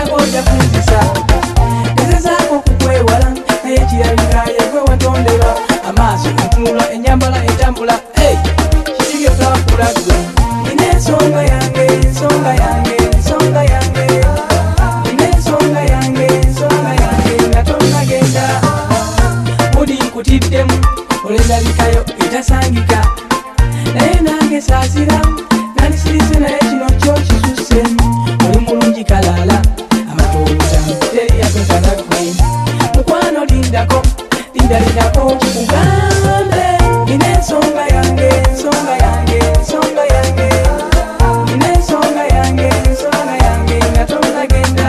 goja kunzisa ezezaako kukwewala naye kirabika yegwe watondera amaaso entunula enyambala entambula kikige twakula gwe nina ensonga yange ensonga yange ensonga yange nina ensonga yange ensonga yange nga tonnagenda budi nkutiddemu olendabikayo etasangika naye nange saasira nanisirize naye kino kyo kisusse oli mulungi kalaala amatooza teri yatotana gwe mukwano lindako kugambe nina ensonga yange ensonga yange ensonga yange nina ensonga yange ensonga yange nga tonnagenda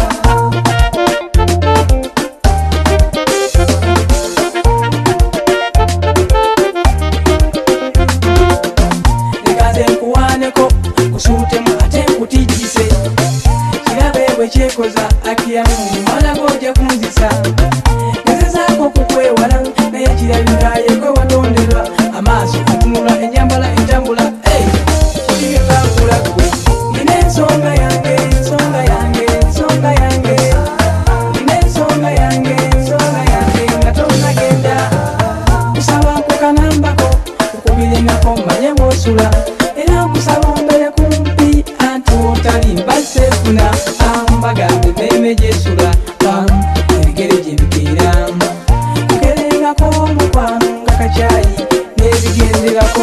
lekaze nkuwaaneko kusuutemu ate nkutijjise kirabe bwe kyekoza akiyamu mwana gojja kunzisa ezezaako kukwewala naye kirabika yegwe watonderwa amaaso entunula enyambala entambula kikige twakula gwe nina ensonga yange ensonga yange ensonga yange nina ensonga yange ensonga yange nga tonnagenda kusaba nkukanambako nkukubirengako mmanye bwosula era nkusaba ombere kumpi anti wotali mbaseefuna ambagambe emmeeme gyesula ebigere gye bikeera kukerengako omukwano nga kakyayi n'ebigenderako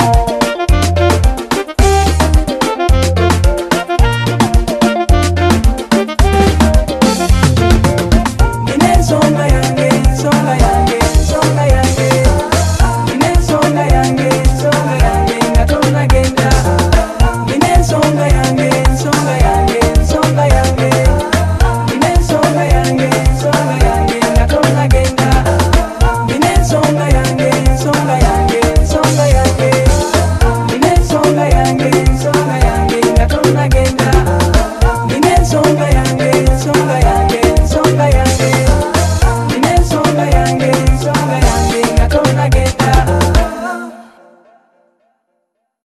nina ensonga yange ensonga yange ensonga yange nina ensonga yange ensonga yange nga tonnagenda nina ensonga yange ensonga yange ensonga yange nina ensonga yange ensonga yange nga tonnagenda nina ensonga yange ensonga yange ensonga yange nina ensonga yange ensonga